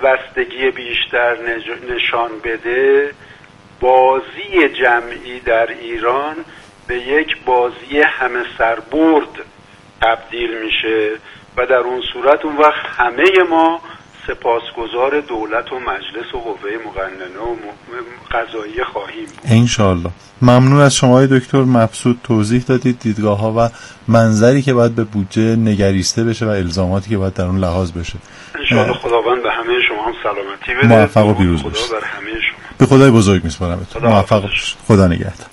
دلبستگی بیشتر نشان بده، بازی جمعی در ایران به یک بازی همه سربرد تبدیل میشه و در اون صورت اون وقت همه ما سپاسگزار دولت و مجلس و قوه مقننه و قضاییه خواهیم بود انشالله. ممنون از شما دکتر مبسوط، توضیح دادید دیدگاه‌ها و منظری که باید به بودجه نگریسته بشه و الزاماتی که باید در اون لحاظ بشه. انشالله خداوند به همه شما هم سلامتی بده. موفق و پیروز باشید. خدا بر همه شما. به خدای بزرگ میسپارمتون. موفق باشید. خدا نگهدار.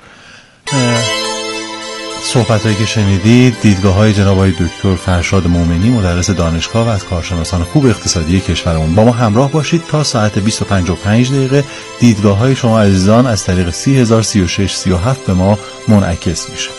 صحبتایی که شنیدید دیدگاه‌های جناب آقای دکتر فرشاد مومنی، مدرس دانشگاه و از کارشناسان خوب اقتصادی کشورمون. با ما همراه باشید تا ساعت 20:55 دیدگاه‌های شما عزیزان از طریق 30,036-37 به ما منعکس میشه.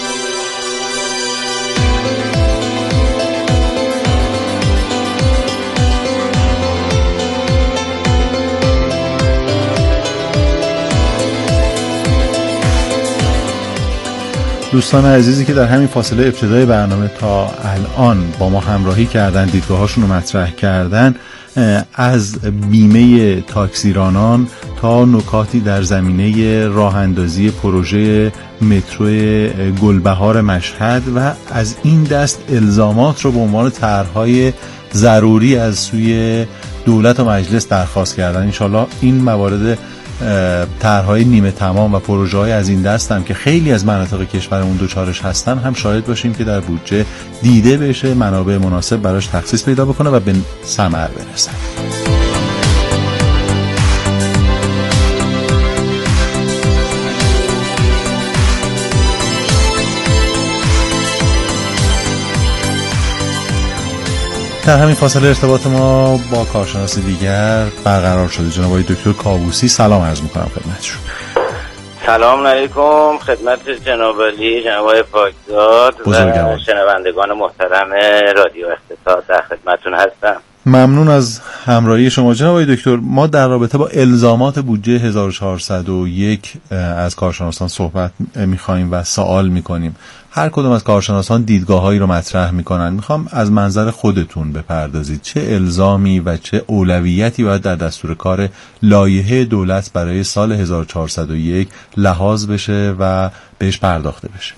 دوستان عزیزی که در همین فاصله ابتدای برنامه تا الان با ما همراهی کردن، دیدگاهاشون رو مطرح کردن، از بیمه تاکسیرانان تا نکاتی در زمینه راه اندازی پروژه مترو گلبهار مشهد و از این دست الزامات رو به عنوان طرح‌های ضروری از سوی دولت و مجلس درخواست کردن. انشالله این موارد طرح‌های نیمه تمام و پروژه‌های از این دست هم که خیلی از مناطق کشورمون دوچارش هستن هم شاهد باشیم که در بودجه دیده بشه، منابع مناسب براش تخصیص پیدا بکنه و به ثمر برسه. در همین فاصله ارتباط ما با کارشناس دیگر برقرار شده، جناب آقای دکتر کاووسی. سلام عرض می‌کنم خدمتشون. سلام علیکم خدمت جناب علی، جناب آقای پاکزاد و شنوندگان محترم رادیو اقتصاد در خدمتتون هستم. ممنون از همراهی شما جناب آقای دکتر. ما در رابطه با الزامات بودجه 1401 از کارشناسان صحبت می‌خوایم و سوال می‌کنیم. هر کدوم از کارشناسان دیدگاه‌هایی رو مطرح می‌کنن. می‌خوام از منظر خودتون بپردازید چه الزامی و چه اولویتی باید در دستور کار لایحه دولت برای سال 1401 لحاظ بشه و بهش پرداخته بشه.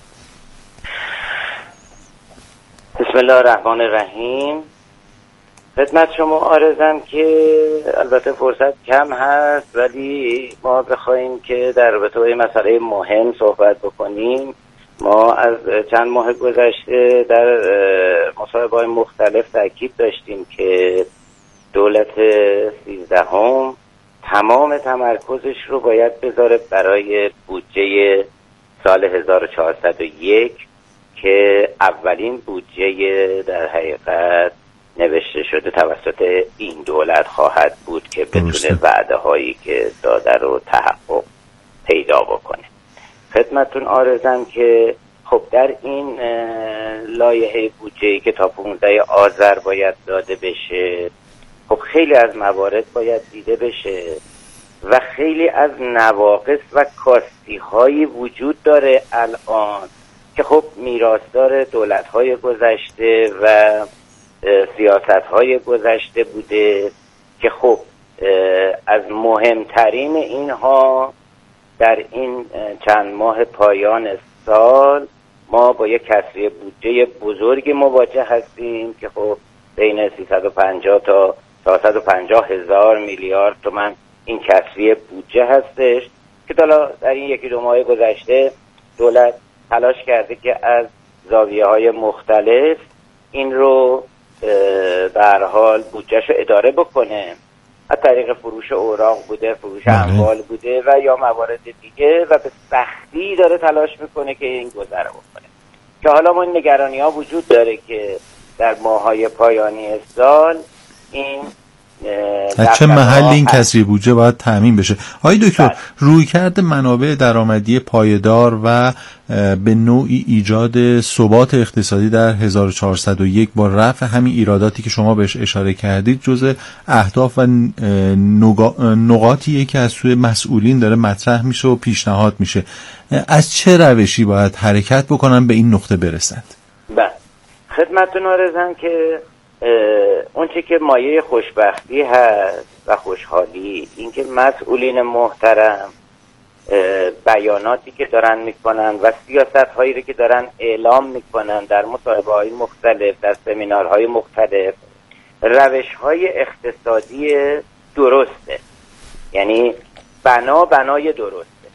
بسم الله الرحمن الرحیم. خدمت شما عرضم که البته فرصت کم هست، ولی ما بخوایم که در رابطه با مسئله مهم صحبت بکنیم، ما از چند ماه گذشته در مصاحبه‌های مختلف تاکید داشتیم که دولت 13 تمام تمرکزش رو باید بذاره برای بودجه سال 1401 که اولین بودجه در حقیقت نوشته شده توسط این دولت خواهد بود که بتونه وعده هایی که داده رو تحقق پیدا بکنه. خدمتون عرضم که خب در این لایحه بودجه‌ای که تا 15 آذر باید داده بشه، خب خیلی از موارد باید دیده بشه و خیلی از نواقص و کاستی‌هایی وجود داره الان که خب میراثدار دولت‌های گذشته و سیاست‌های گذشته بوده که خب از مهمترین اینها در این چند ماه پایان سال ما با یک کسری بودجه بزرگ مواجه هستیم که خب بین 350 تا 450 هزار میلیارد تومان این کسری بودجه هستش که در این یکی دو ماه گذشته دولت تلاش کرده که از زاویه‌های مختلف این رو به هر حال بودجه‌ش رو اداره بکنه، از طریق فروش اوراق بوده، فروش اموال بوده و یا موارد دیگه، و به سختی داره تلاش میکنه که این گذره بکنه. که حالا ما نگرانی ها وجود داره که در ماهای پایانی سال این چه محل این کسری بودجه باید تامین بشه. آقای دکتر، رویکرد منابع درآمدی پایدار و به نوعی ایجاد ثبات اقتصادی در 1401 با رفع همین ایراداتی که شما بهش اشاره کردید جزء اهداف و نقاطیه که از سوی مسئولین داره مطرح میشه و پیشنهاد میشه. از چه روشی باید حرکت بکنن به این نقطه برسند؟ بله، خدمتتون عرضم که اون چه که مایه خوشبختی هست و خوشحالی، اینکه مسئولین محترم بیاناتی که دارن میکنن و سیاست هایی رو که دارن اعلام میکنن در مصاحبه های مختلف، در سمینارهای مختلف، روش های اقتصادی درسته، یعنی بنای درسته،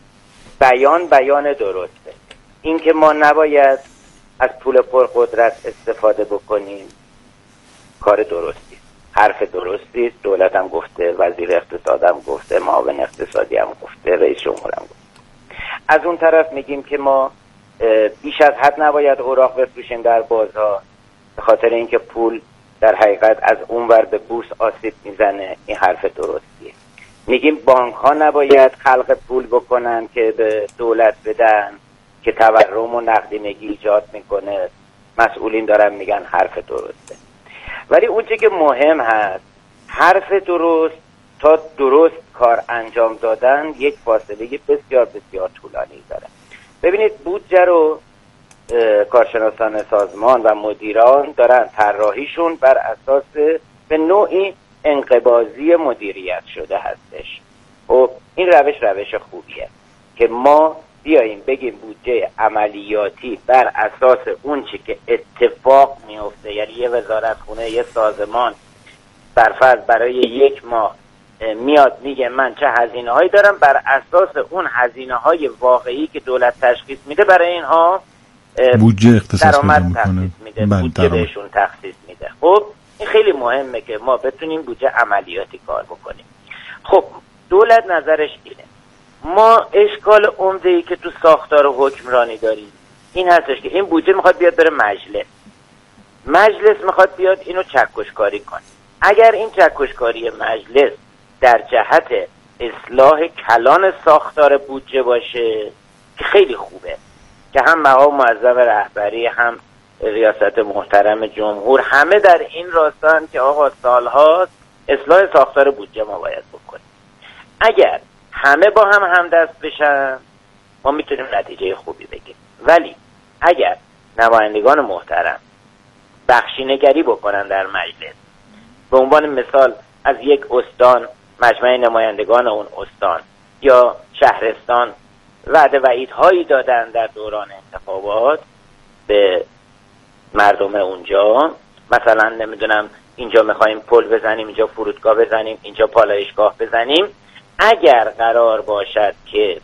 بیان درسته. اینکه ما نباید از پول پرقدرت استفاده بکنیم کار درستی، حرف درستی است. دولت هم گفته، وزیر اقتصاد هم گفته، معاون اقتصادی هم گفته، رئیس جمهور هم گفته. از اون طرف میگیم که ما بیش از حد نباید اوراق بفروشیم در بازار به خاطر اینکه پول در حقیقت از اون ور به بورس آسیب میزنه. این حرف درستیه. میگیم بانک ها نباید خلق پول بکنن که به دولت بدن که تورم و نقدینگی ایجاد میکنه. مسئولین دارن میگن حرف درسته. ولی اون چیزی که مهم هست، حرف درست تا درست کار انجام دادن یک فاصله بسیار بسیار طولانی داره. ببینید بودجه رو کارشناسان سازمان و مدیران دارن طراحیشون بر اساس به نوعی انقباضی مدیریت شده هستش. خب این روش خوبیه که ما بیاییم بگیم بودجه عملیاتی بر اساس اون چی که اتفاق میفته، یعنی یه وزارتخونه، یه سازمان برفرض برای یک ماه میاد میگه من چه هزینه هایی دارم، بر اساس اون هزینه های واقعی که دولت تشخیص میده برای اینها بودجه اختصاص میده، بودجه بهشون تخصیص میده. خب این خیلی مهمه که ما بتونیم بودجه عملیاتی کار بکنیم. خب دولت نظرش اینه. ما اشکال عمده‌ای که تو ساختار حکمرانی داریم این هستش که این بودجه میخواد بیاد بره مجلس میخواد بیاد اینو چکشکاری کنه. اگر این چکشکاری مجلس در جهت اصلاح کلان ساختار بودجه باشه که خیلی خوبه، که هم مقام معظم رهبری هم ریاست محترم جمهور همه در این راستن که آقا سالهاست اصلاح ساختار بودجه ما باید بکنیم. اگر همه با هم همدست بشن ما میتونیم نتیجه خوبی بگیریم. ولی اگر نمایندگان محترم بخشینگری بکنن در مجلس، به عنوان مثال از یک استان مجمع نمایندگان اون استان یا شهرستان وعده وعیدهایی دادن در دوران انتخابات به مردم اونجا، مثلا نمیدونم اینجا میخوایم پل بزنیم، اینجا فرودگاه بزنیم، اینجا پالایشگاه بزنیم، اگر قرار باشد که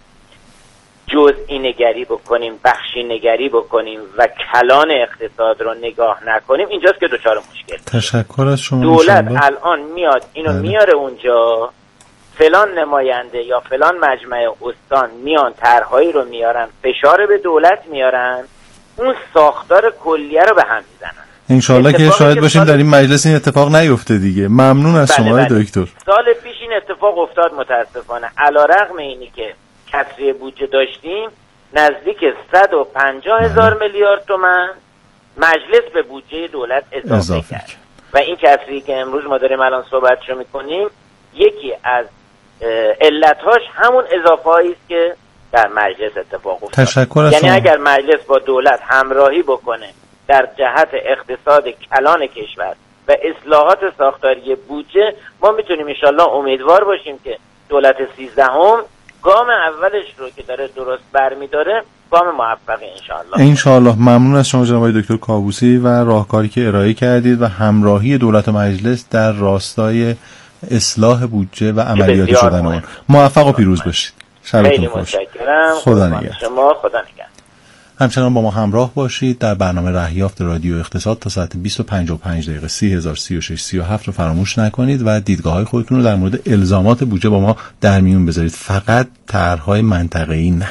جزئی نگری بکنیم، بخشی نگری بکنیم و کلان اقتصاد رو نگاه نکنیم، اینجاست که دچار مشکل. تشکر از شما. دولت الان میاد اینو میاره اونجا، فلان نماینده یا فلان مجمع استان میان طرحهایی رو میارن، فشار به دولت میارن، اون ساختار کلیه رو به هم میزنن. انشالله که شاهد باشیم در این مجلس این اتفاق نیفته دیگه. ممنون از شما دکتر. سال پیش این اتفاق افتاد متاسفانه. علیرغم اینی که کسری بودجه داشتیم نزدیک 150,000 میلیارد تومان مجلس به بودجه دولت اضافه کرد. و این کسری که امروز ما داریم الان صحبتشو میکنیم یکی از علتهاش همون اضافه هایی است که در مجلس اتفاق افتاد. تشکر از یعنی اگر مجلس با دولت همراهی بکنه در جهت اقتصاد کلان کشور و اصلاحات ساختاری بودجه، ما میتونیم انشالله امیدوار باشیم که دولت 13ام گام اولش رو که داره درست برمیداره گام موفقی انشالله. ممنون از شما جناب دکتر کاووسی و راهکاری که ارائه کردید و همراهی دولت و مجلس در راستای اصلاح بودجه و عملیاتی شدن اون. موفق و پیروز باشید. شبتون خوش. خدا نگهدار. شما خدا نگهدار. همچنان با ما همراه باشید در برنامه رهیافت رادیو اقتصاد تا ساعت 20:55 30,036 رو فراموش نکنید و دیدگاه‌های خودتون رو در مورد الزامات بودجه با ما در میون بذارید، فقط طرح‌های منطقه‌ای نه.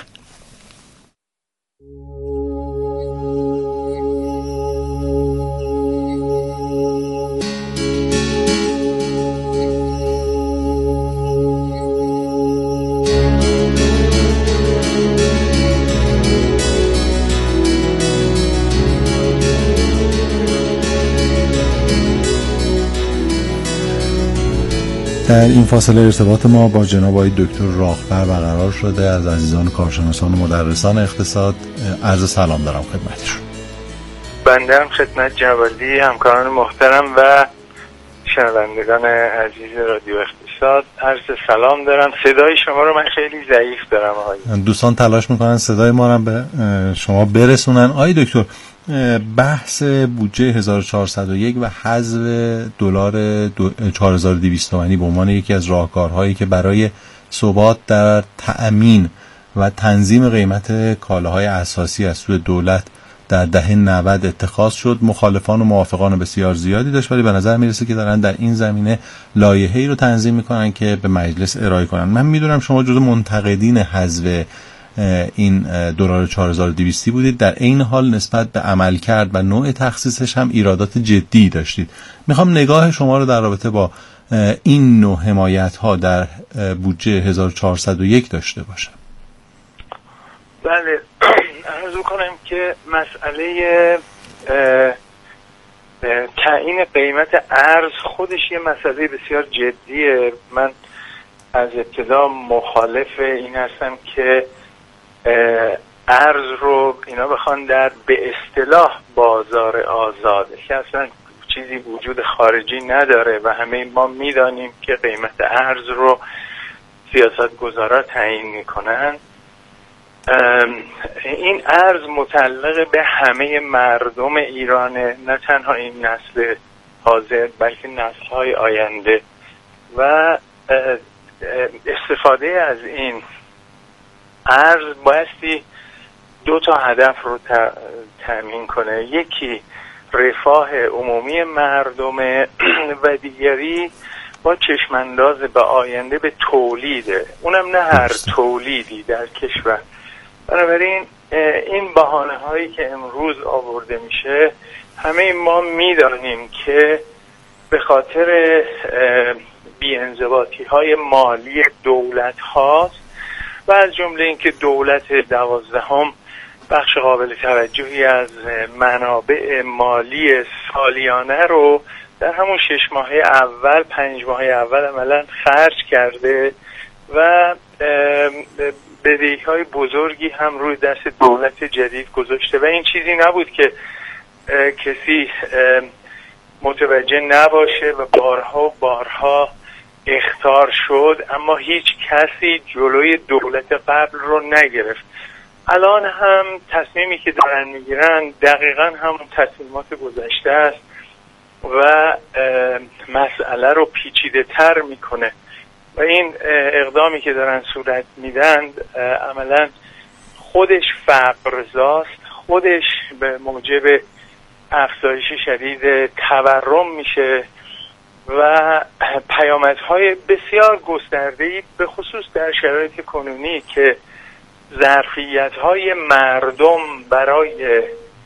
در این فاصله ارتباط ما با جناب آقای دکتر راهبر برقرار شده. از عزیزان کارشناسان و مدرسان اقتصاد عرض سلام دارم خدمتشون. بنده هم خدمت جوالی، همکاران محترم و شنوندگان عزیز رادیو اقتصاد عرض سلام دارم. صدای شما رو من خیلی ضعیف دارم آقای دوستان تلاش میکنن صدای ما رو به شما برسونن. آقای دکتر، بحث بودجه 1401 و حذف دلار 4200 تومانی به عنوان یکی از راهکارهایی که برای ثبات در تأمین و تنظیم قیمت کالاهای اساسی از سوی دولت در دهه 90 اتخاذ شد، مخالفان و موافقان بسیار زیادی داشت، ولی به نظر میرسه که دارن در این زمینه لایحه‌ای رو تنظیم میکنن که به مجلس ارائه کنن. من میدونم شما جزو منتقدین حذف این دلار 4200 بودید، در عین حال نسبت به عملکرد و نوع تخصیصش هم ایرادات جدی داشتید. میخوام نگاه شما رو در رابطه با این نوع حمایت‌ها در بودجه 1401 داشته باشم. بله، عرض کنم که مسئله تعیین قیمت ارز خودش یه مسئله بسیار جدیه. من از ابتدا مخالف این هستم که ارز رو اینا بخوان در به اصطلاح بازار آزاد که اصلا چیزی وجود خارجی نداره و همه ما میدانیم که قیمت ارز رو سیاستگزارا تعیین میکنن. این ارز متعلق به همه مردم ایرانه، نه تنها این نسل حاضر بلکه نسل‌های آینده، و استفاده از این ارز بایستی دو تا هدف رو تامین کنه. یکی رفاه عمومی مردم و دیگری با چشمانداز به آینده به تولیده، اونم نه هر تولیدی در کشور. بنابراین این بهانه هایی که امروز آورده میشه همه ما میدانیم که به خاطر بی‌انضباطی های مالی دولت هاست و از جمله اینکه دولت 12 بخش قابل توجهی از منابع مالی سالیانه رو در همون 6 ماه اول 5 ماه اول عملا خرج کرده و بدهی‌های بزرگی هم روی دست دولت جدید گذاشته و این چیزی نبود که کسی متوجه نباشه و بارها اخطار شد، اما هیچ کسی جلوی دولت قبل رو نگرفت. الان هم تصمیمی که دارن میگیرن دقیقاً همون تصمیمات گذشته است و مسئله رو پیچیده تر میکنه و این اقدامی که دارن صورت میدن عملاً خودش فقرزاست، خودش به موجب افزایش شدید تورم میشه و پیامدهای بسیار گسترده‌ای به خصوص در شرایط کنونی که ظرفیت‌های مردم برای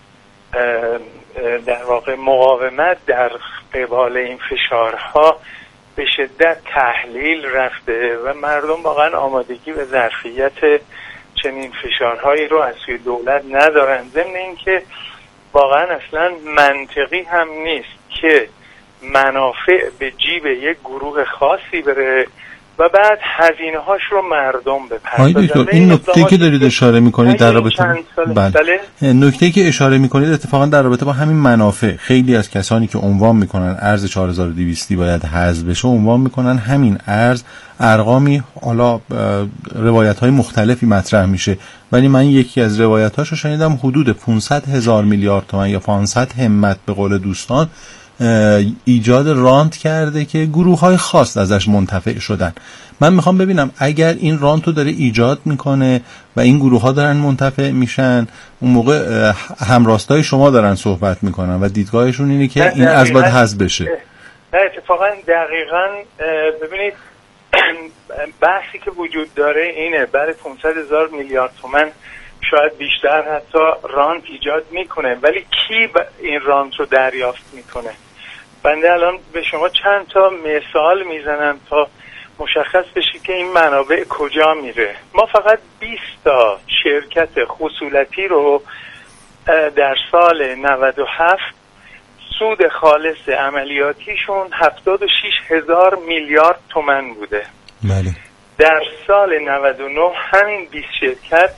در واقع مقاومت در قبال این فشارها به شدت تحلیل رفته و مردم واقعا آمادگی و ظرفیت چنین فشارهایی رو از سوی دولت ندارن. ضمن اینکه واقعا اصلا منطقی هم نیست که منافع به جیب یک گروه خاصی بره و بعد هزینه هاش رو مردم بپردازن. این نکته که دارید اشاره میکنید در رابطه نکته که اشاره میکنید اتفاقا در رابطه با همین منافع، خیلی از کسانی که عنوان میکنن ارز 4200 باید حذف بشه عنوان میکنن همین ارز ارقامی، حالا روایت های مختلفی مطرح میشه، ولی من یکی از روایت هاشو شنیدم حدود 500,000 میلیارد تومان یا 500 همت به قول دوستان ایجاد رانت کرده که گروه‌های خاص ازش منتفع شدن. من میخوام ببینم اگر این رانت رو داره ایجاد میکنه و این گروه‌ها دارن منتفع میشن، اون موقع همراستای شما دارن صحبت میکنن و دیدگاهشون اینه که این از باید حذف بشه. نه اتفاقا دقیقاً ببینید بحثی که وجود داره اینه، برای 500,000 میلیارد تومان شاید بیشتر حتی رانت ایجاد میکنه، ولی کی این رانت رو دریافت میکنه؟ بنده الان به شما چند تا مثال میزنم تا مشخص بشه که این منابع کجا میره. ما فقط 20 تا شرکت خصولتی رو در سال 97 سود خالص عملیاتیشون 76,000 میلیارد تومان بوده. بله. در سال 99 همین 20 شرکت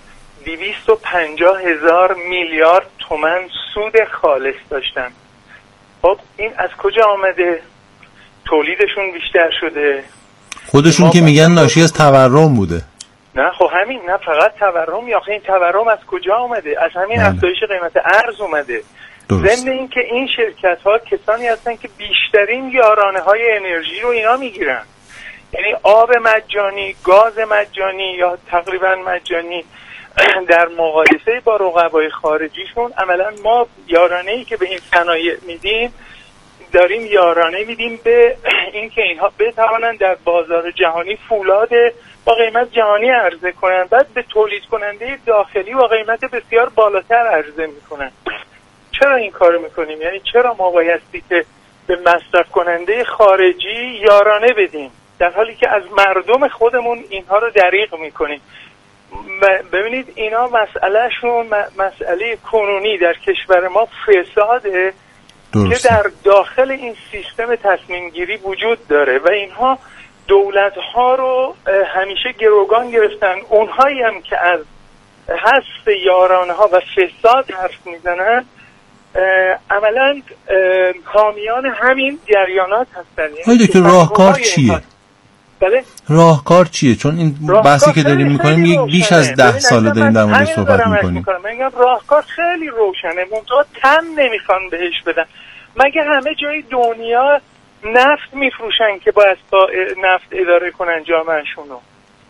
250,000 میلیارد تومان سود خالص داشتن. خب این از کجا آمده؟ تولیدشون بیشتر شده. خودشون که میگن ناشی از تورم بوده. نه خب همین، نه فقط تورم، یا این تورم از کجا آمده؟ از همین افزایش قیمت ارز اومده. ضمن این که این شرکت ها کسانی هستن که بیشترین یارانه های انرژی رو اینا میگیرن، یعنی آب مجانی، گاز مجانی یا تقریبا مجانی در مقایسه با رقبای خارجیشون. عملا ما یارانه‌ای که به این صنایع میدیم، داریم یارانه میدیم به اینکه اینها بتوانند در بازار جهانی فولاد با قیمت جهانی عرضه کنند، بعد به تولید کننده داخلی با قیمت بسیار بالاتر عرضه میکنند. چرا این کارو میکنیم؟ یعنی چرا ما بایستی که به مصرف کننده خارجی یارانه بدیم در حالی که از مردم خودمون اینها رو دریغ میکنیم؟ ببینید اینا مسئلهشون مسئله کنونی در کشور ما فساده که در داخل این سیستم تصمیم گیری وجود داره و اینها دولت ها رو همیشه گروگان گرفتن. اونهایی هم که از حذف یارانه ها و فساد حرف میزنن عملا حامیان همین جریانات هستن. های دکتر راهکار چیه؟ بله؟ راهکار چیه؟ چون این بحثی که داریم میکنیم یک بیش از 10 ساله داریم در موردش صحبت میکنیم. من میگم راهکار خیلی روشنه، منتها تن نمیخوان بهش بدن. مگه همه جای دنیا نفت میفروشن که باید با نفت اداره کنن جامعهشون رو؟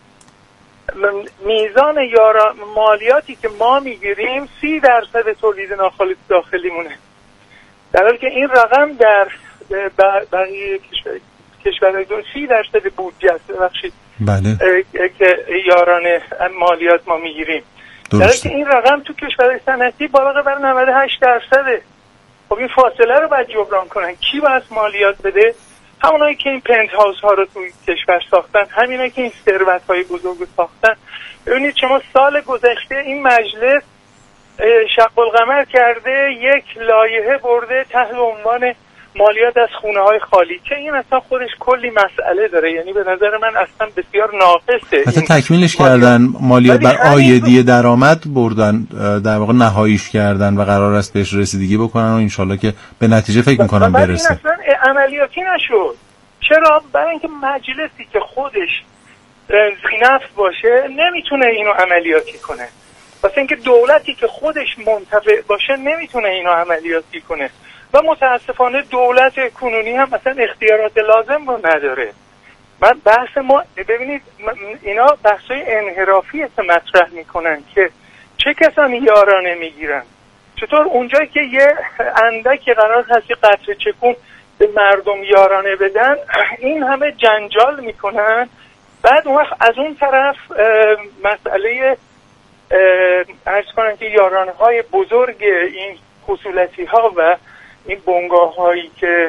میزان مالیاتی که ما میگیریم 30% تولید ناخالص داخلی مونه، در حالی که این رقم در بقیه کشورهای دنیا 30% بودجه است. ببخشید بله که یارانه مالیات ما میگیریم، در حالی که این رقم تو کشورهای صنعتی بالغ بر 98%. خب این فاصله رو باید جبران کنن. کی باید مالیات بده؟ همونایی که این پنت هاوس ها رو توی کشور ساختن، همینایی که این ثروت های بزرگ ساختن. ببینید شما سال گذشته این مجلس شق القمر کرده، یک لایحه برده تحت عنوان مالیات از خونه های خالی، که این اصلا خودش کلی مسئله داره. یعنی به نظر من اصلا بسیار ناقصه. حتی تکمیلش کردن، مالیات بر عایدی درآمد بردن، در واقع نهاییش کردن و قرار است بهش رسیدگی بکنن و انشالله که به نتیجه فکر میکنم برسه. این اصلا عملیاتی نشد. چرا؟ برای اینکه مجلسی که خودش نفت باشه نمیتونه اینو عملیاتی کنه، واسه اینکه دولتی که خودش منتفع باشه نمیتونه اینو عملیاتی کنه و متاسفانه دولت کنونی هم مثلا اختیارات لازم رو نداره. من بحث ما ببینید اینا بحثای انحرافی مطرح میکنن که چه کسانی یارانه میگیرن، چطور اونجایی که یه اندکی قرار هست قطره چکون به مردم یارانه بدن این همه جنجال میکنن، بعد اون وقت از اون طرف مسئله عرض کنن که یارانه های بزرگ این خصولتی ها و این بنگاه هایی که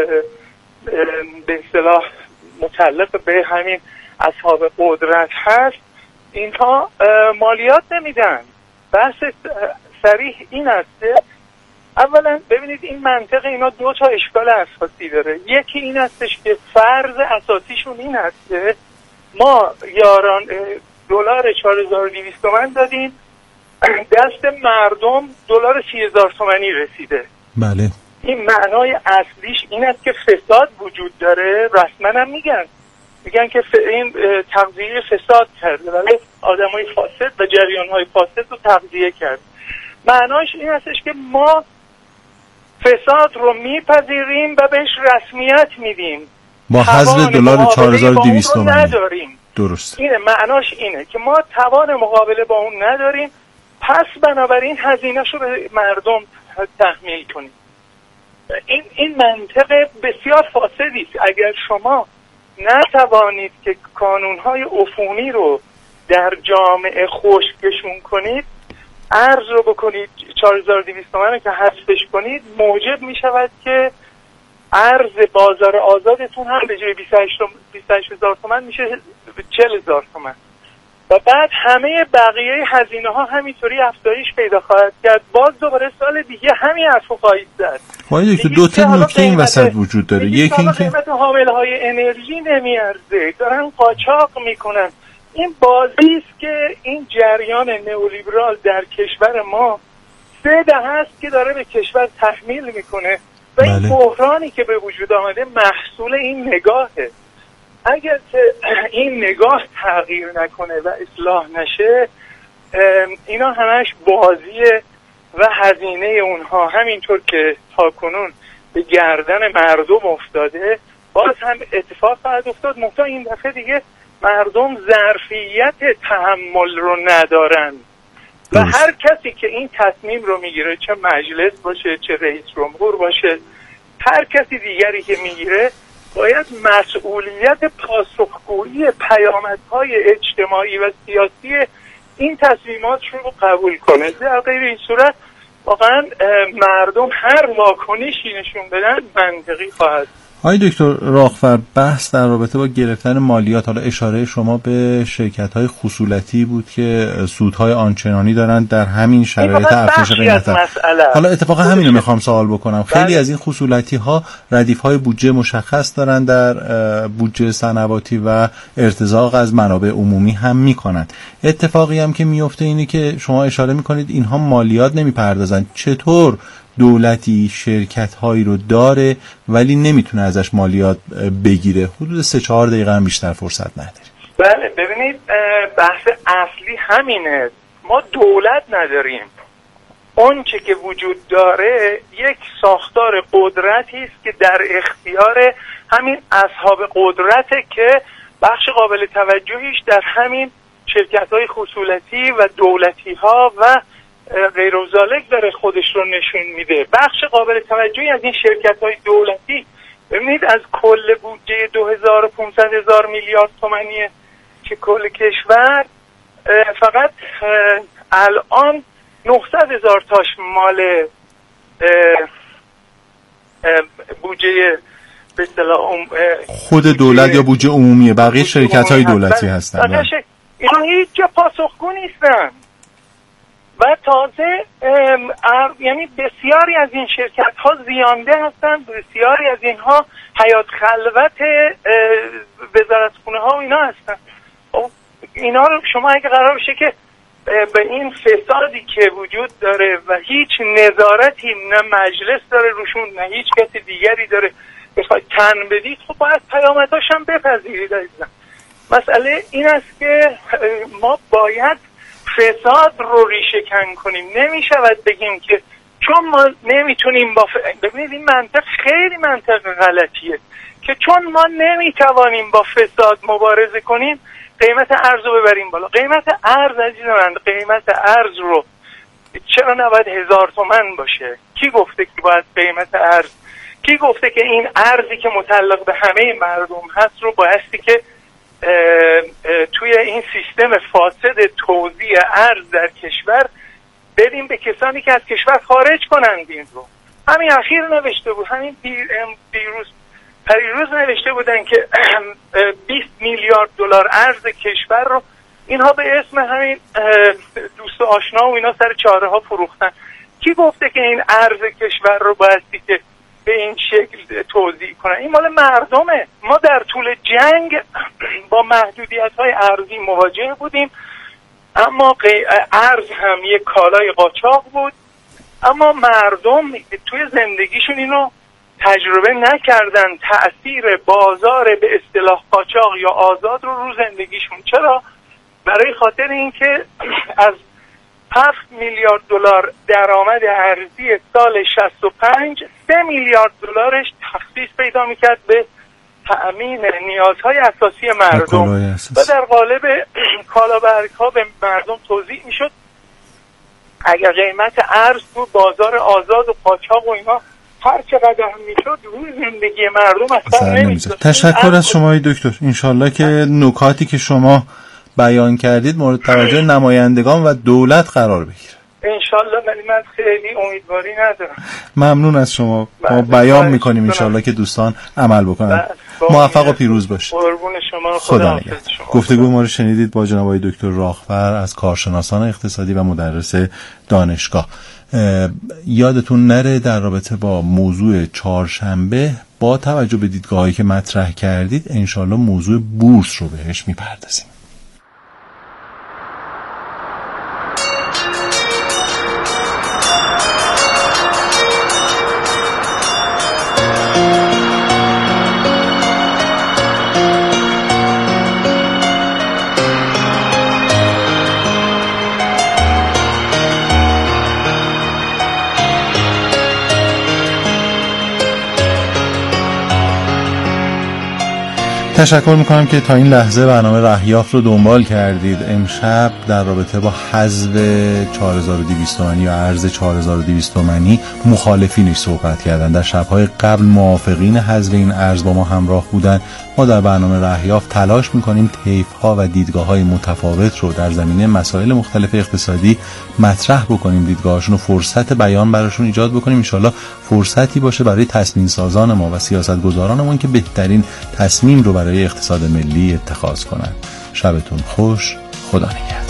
به اصطلاح متعلق به همین اصحاب قدرت هست اینها مالیات نمیدن. بحث صریح این است. اولا ببینید این منطقه اینا دو تا اشکال اساسی داره. یکی این هستش که فرض اساسیشون این هست که ما یاران دلار 4200 تومان دادیم، دست مردم دلار 30000 تومانی رسیده. بله. این معنای اصلیش این است که فساد وجود داره. رسما هم میگن که این تغذیه فساد کرده، ولی آدمای فاسد و جریان‌های فاسد رو تغذیه کرد. معناش این هستش که ما فساد رو میپذیریم و بهش رسمیت میدیم، با حذف دلار 4200 تومانی نداریم. درست. اینه معناش، اینه که ما توان مقابله با اون نداریم، پس بنابراین هزینه‌شو به مردم تحمیل کنیم. این منطق بسیار فاسدی است. اگر شما نتوانید که کانون‌های عفونی رو در جامعه خشکشون کنید، ارز رو بکنید 4200 تومان که حذفش کنید، موجب می شود که ارز بازار آزادتون هم به جای 28000 تومان میشه 40000 تومان و بعد همه بقیه هزینه ها همینطوری افزایش پیدا خواهد کرد. باز دوباره سال دیگه همین حرفو خواهید زد. دو تا نکته این وسط وجود داره. یکی این که قیمت حامل های انرژی نمیارزه، دارن قاچاق میکنن. این بازی است که این جریان نئولیبرال در کشور ما 3 دهه است که داره به کشور تحمیل میکنه و این بحرانی که به وجود آمده محصول این نگاهه. اگر که این نگاه تغییر نکنه و اصلاح نشه، اینا همش بازیه و هزینه اونها همینطور که تاکنون به گردن مردم افتاده باز هم اتفاق خواهد افتاد. منتها این دفعه دیگه مردم ظرفیت تحمل رو ندارن و هر کسی که این تصمیم رو میگیره، چه مجلس باشه چه رئیس جمهور باشه، هر کسی دیگری که میگیره باید مسئولیت پاسخگویی پیامدهای اجتماعی و سیاسی این تصمیمات رو قبول کنه. در غیر این صورت واقعا مردم هر واکنشی نشون بدن منطقی خواهد. آقای دکتر راغفر، بحث در رابطه با گرفتن مالیات، حالا اشاره شما به شرکت‌های خصولتی بود که سودهای آنچنانی دارند در همین شرایط افزایش قیمت. حالا اتفاقا همین رو میخوام سوال بکنم. خیلی از این خصولتی‌ها ردیف‌های بودجه مشخص دارند در بودجه صنواتی و ارتزاق از منابع عمومی هم میکنند. اتفاقی هم که میفته اینه که شما اشاره میکنید اینها مالیات نمیپردازند. چطور دولتی شرکت‌هایی رو داره ولی نمیتونه ازش مالیات بگیره؟ حدود 3-4 دقیقه هم بیشتر فرصت نداره. بله ببینید، بحث اصلی همینه. ما دولت نداریم. اون چه که وجود داره یک ساختار قدرتی است که در اختیار همین اصحاب قدرته که بخش قابل توجهیش در همین شرکت‌های خصولتی و دولتی‌ها و غیر و ذالک داره خودش رو نشون میده. بخش قابل توجهی از این شرکت‌های دولتی، ببینید از کل بودجه 2500,000 میلیارد تومانی که کل کشور، فقط الان 900,000 تاش مال بودجه به اصطلاح خود دولت یا بودجه عمومیه، بقیه شرکت‌های دولتی هستن. اینا هیچ جا پاسخگو نیستن و تازه یعنی بسیاری از این شرکت ها زیانده هستند، بسیاری از اینها حیات خلوت وزارتخونه ها و اینا هستند. اینا رو شما اگه قرار بشه که به این فسادی که وجود داره و هیچ نظارتی نه مجلس داره روشون نه هیچ کسی دیگری داره بخواید تن بدید، خب باید پیامدهاش هم بپذیرید عزیزم. مسئله این است که ما باید فساد رو ریشه کن کنیم. نمیشود بگیم که چون ما نمیتونیم ببینید این منطق خیلی منطق غلطیه که چون ما نمیتوانیم با فساد مبارزه کنیم قیمت ارز رو ببریم بالا. قیمت ارز عزیز من، قیمت ارز رو چرا نباید 1000 تومان باشه؟ کی گفته که باید قیمت ارز، کی گفته که این ارزی که متعلق به همه مردم هست رو بایستی که توی این سیستم فاسد توزیع ارز در کشور بدیم به کسانی که از کشور خارج کنند؟ این رو همین اخیر نوشته بود، همین پریروز نوشته بودن که 20 میلیارد دلار ارز کشور رو اینها به اسم همین دوست و آشنا و اینا سر چاره ها فروختن. کی گفته که این ارز کشور رو بایستی که به این شکل توزیع کنن؟ این مال مردمه. ما در طول جنگ با محدودیت‌های ارزی مواجه بودیم، اما ارز هم یک کالای قاچاق بود، اما مردم توی زندگیشون اینو تجربه نکردن، تأثیر بازار به اصطلاح قاچاق یا آزاد رو زندگیشون. چرا؟ برای خاطر اینکه از 7 میلیارد دلار درآمد ارزی سال 65 3 میلیارد دلارش تخصیص پیدا میکرد به تأمین نیازهای اساسی مردم و در قالب کالابرگ‌ها به مردم توزیع میشد. اگر قیمت ارز تو بازار آزاد و قاچاق و اینا هر چقدر هم میشد روی زندگی مردم اصلا نمیشد. تشکر از شما دکتر. انشالله که نکاتی که شما بیان کردید مورد توجه نمایندگان و دولت قرار بگیره. انشالله، ولی من خیلی امیدواری ندارم. ممنون از شما. ما بیان میکنیم انشالله که دوستان عمل بکنن. موفق و پیروز باشید. قربون شما. خدا نگهدار. گفتگو ما رو شنیدید با جناب آقای دکتر راغفر از کارشناسان اقتصادی و مدرس دانشگاه. یادتون نره در رابطه با موضوع چهارشنبه با توجه به دیدگاهایی که مطرح کردید انشالله موضوع بورس رو بهش میپردازیم. تشکر میکنم که تا این لحظه برنامه رهیافت رو دنبال کردید. امشب در رابطه با حذف 4200 تومانی یا ارز 4200 تومانی مخالفینش صحبت کردن. در شبهای قبل موافقین حذف این ارز با ما همراه بودن. ما در برنامه رهیافت تلاش میکنیم طیف‌ها و دیدگاه‌های متفاوت رو در زمینه مسائل مختلف اقتصادی مطرح بکنیم، دیدگاهاشون رو فرصت بیان براشون ایجاد بکنیم. انشالله فرصتی باشه برای تصمیم سازان ما و سیاستگزارانمون که بهترین تصمیم رو برای اقتصاد ملی اتخاذ کنن. شبتون خوش. خدا نگهدار.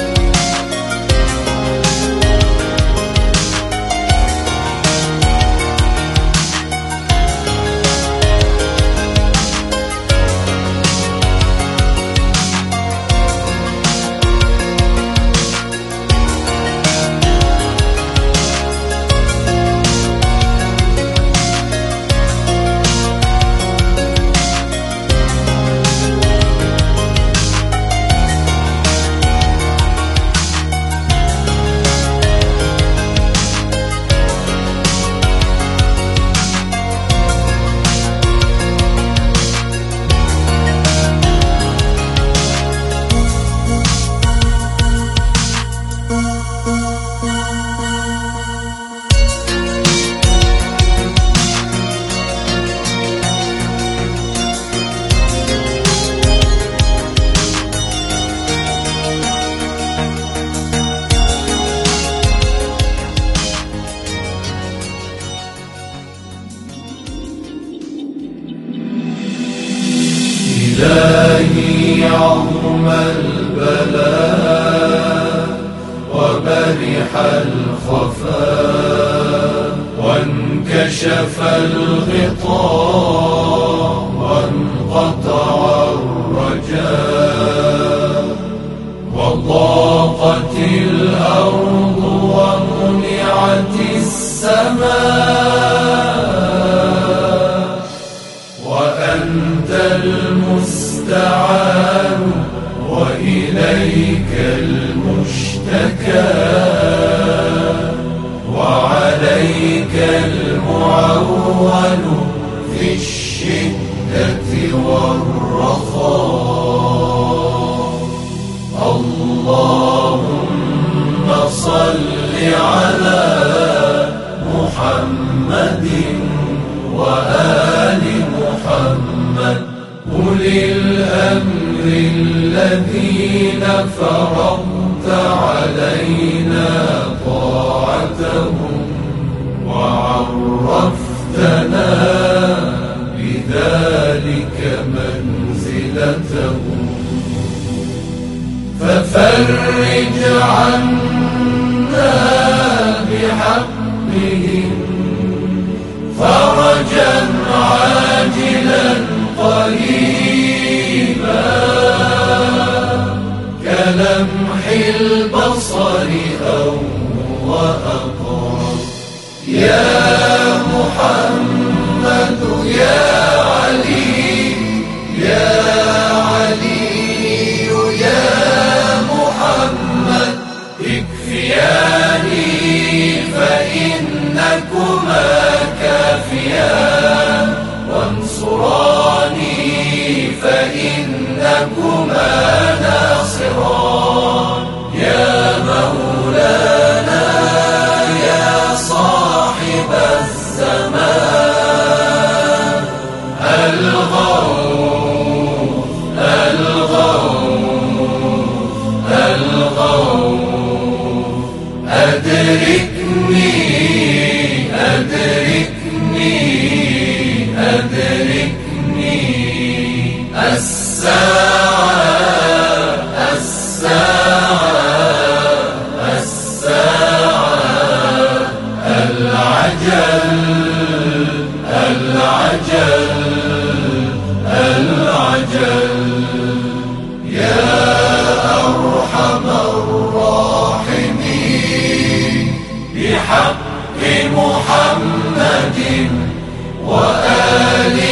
إلهي عظم البلاء وبرح الخفاء وانكشف الغطاء وانقطع الرجاء وضاقت الأرض ومنعت السماء وأنت المستعان وإليك المشتكى وعليك المعول في الشدة والرخاء. اللهم صل على محمد وآل محمد أولي الأمر الذين فرضت علينا طاعتهم وعرفتنا بذلك منزلتهم ففرج عنا بحقهم فرجا عاجلا قريبا كلمح البصر أو وأقرب. يا محمد يا علي يا علي يا محمد اكفياني فإنكما كافيان وانصراني فإنكما ناصران. يا مولانا يا صاحب الزمان الغوث الغوث الغوث أدركني أدركني أدركني الساعة الساعة الساعة العجل العجل العجل. يا أرحم الراحمين بحق محمد وآل